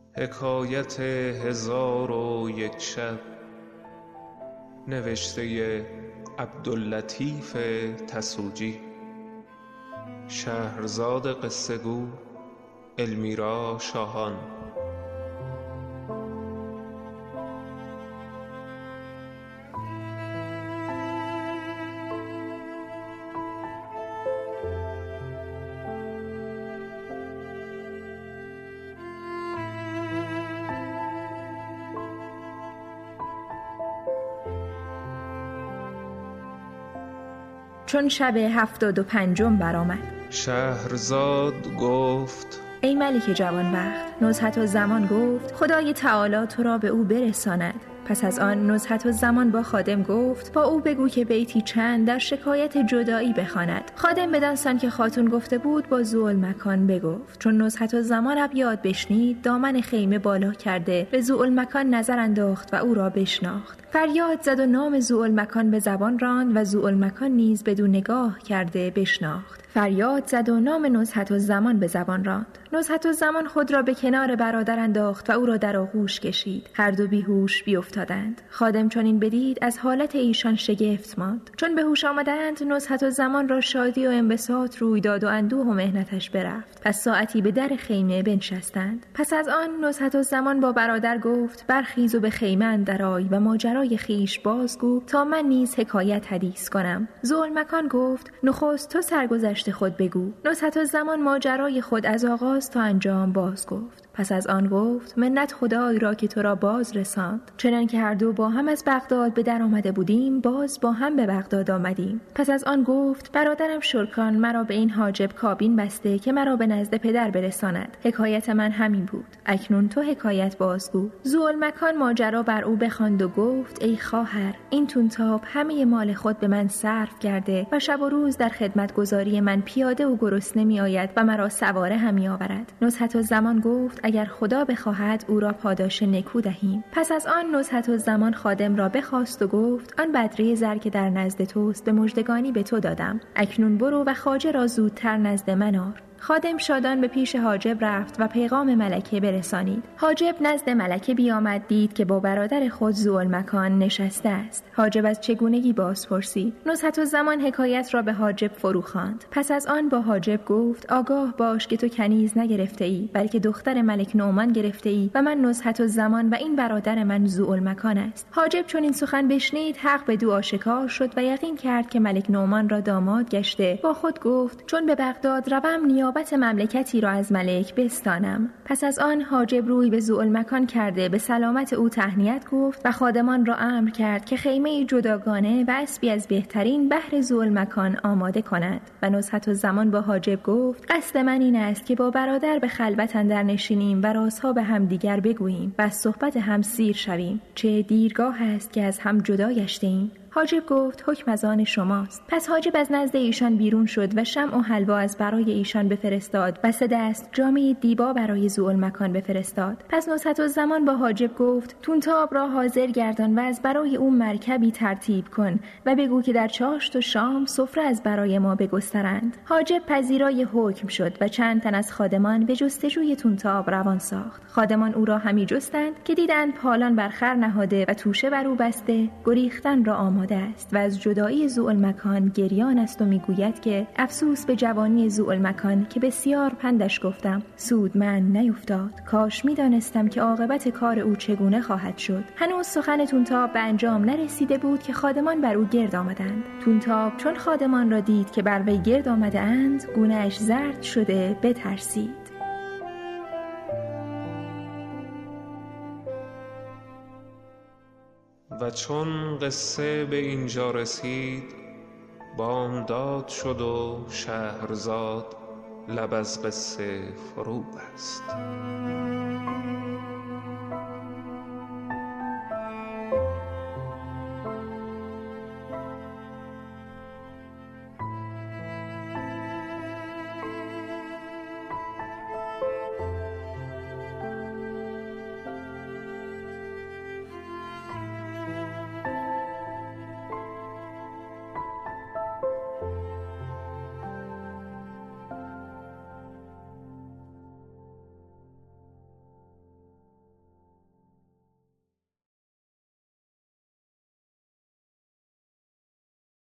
حکایت 1001 شب نوشته عبداللطیف تسوجی. شهرزاد قصه گو المیرا شاهان. چون شب 75 برآمد، شهرزاد گفت: ای ملک جوانبخت. نزهت‌الزمان گفت: خدای تعالی تو را به او برساند. پس از آن نزهت‌الزمان با خادم گفت: با او بگو که بیتی چند در شکایت جدایی بخواند. خادم بدان سان که خاتون گفته بود با ذوالمکان بگفت. چون نزهت‌الزمان ابیات بشنید، دامن خیمه بالا کرده به ذوالمکان نظر انداخت و او را بشناخت. فریاد زد و نام ذوالمکان به زبان راند و ذوالمکان نیز بدون نگاه کرده بشناخت. فریاد زد و نام نزهت‌الزمان به زبان راند. نزهت‌الزمان خود را به کنار برادر انداخت و او را در آغوش کشید. هر دو بیهوش بیفتادند. خادم چون این بدید از حالت ایشان شگفت ماند. چون به هوش آمدند، نزهت‌الزمان را شادی و انبساط روی داد و اندوه و محنتش برفت. پس ساعتی به در خیمه بنشستند. پس از آن نزهت‌الزمان با برادر گفت: برخیز و به خیمه اندر آی و ماجرای خویش بازگو تا من نیز حکایت حدیث کنم. ذوالمکان گفت: نخست تو سرگذشت خود بگو. نزهت‌الزمان ماجرای خود از آغاز تا انجام باز گفت. پس از آن گفت: منت خدای را که تو را باز رساند. چنان که هر دو با هم از بغداد به در آمده بودیم، باز با هم به بغداد آمدیم. پس از آن گفت: برادرم شرکان مرا به این حاجب کابین بسته که مرا به نزد پدر برساند. حکایت من همین بود. اکنون تو حکایت بازگو. ذوالمکان ماجرا بر او بخواند و گفت: ای خواهر، این طونتاب همه مال خود به من صرف کرده و شب و روز در خدمتگزاری من پیاده و گرسنه می آید و مرا سواره هم می آورد. نزهت‌الزمان گفت: اگر خدا بخواهد او را پاداش نکو دهیم. پس از آن نزهت‌الزمان خادم را بخواست و گفت: آن بدره زر که در نزد توست به مژدگانی به تو دادم. اکنون برو و خواجه را زودتر نزد من آر. خادم شادان به پیش حاجب رفت و پیغام ملکه برسانید. حاجب نزد ملکه بیامد، دید که با برادر خود ذوالمکان نشسته است. حاجب از چگونگی باز پرسید. نزهت‌الزمان حکایت را به حاجب فرو خواند. پس از آن با حاجب گفت: آگاه باش که تو کنیز نگرفته ای، بلکه دختر ملک نعمان گرفته ای و من نزهت‌الزمان و این برادر من ذوالمکان است. حاجب چون این سخن بشنید، حق به دو آشکار شد و یقین کرد که ملک نعمان را داماد گشته. با خود گفت: چون به بغداد روم، نیابت مملکتی را از ملک بستانم. پس از آن حاجب روی به ذوالمکان کرده به سلامت او تهنیت گفت و خادمان را امر کرد که خیمه جداگانه و اسبی از بهترین بهر ذوالمکان آماده کنند. و نزهت‌الزمان با حاجب گفت: قصد من این است که با برادر به خلوت اندر نشینیم و رازها به هم دیگر بگوییم و از صحبت هم سیر شویم. چه دیرگاه است که از هم جدا گشتیم. حاجب گفت: حکم از آن شماست. پس حاجب از نزد ایشان بیرون شد و شمع و حلوا از برای ایشان بفرستاد و 3 دست جامه دیبا برای ذوالمکان بفرستاد. پس نزهت‌الزمان با حاجب گفت: طونتاب را حاضر گردان و از برای او مرکبی ترتیب کن و بگو که در چاشت و شام سفره از برای ما بگسترند. حاجب پذیرای حکم شد و چند تن از خادمان به جستجوی طونتاب روان ساخت. خادمان او را همی جستند که دیدند پالان بر خر نهاده و توشه بر او بسته. گریختن را آماده است و از جدایی ذوالمکان گریان است و میگوید که افسوس به جوانی ذوالمکان که بسیار پندش گفتم، سود من نیفتاد. کاش میدانستم که عاقبت کار او چگونه خواهد شد. هنوز سخن طونتاب به انجام نرسیده بود که خادمان بر او گرد آمدند. طونتاب چون خادمان را دید که بر وی گرد آمده اند، گونه‌اش زرد شده بترسید. و چون قصه به اینجا رسید، بامداد شد و شهرزاد لب از قصه فرو بست.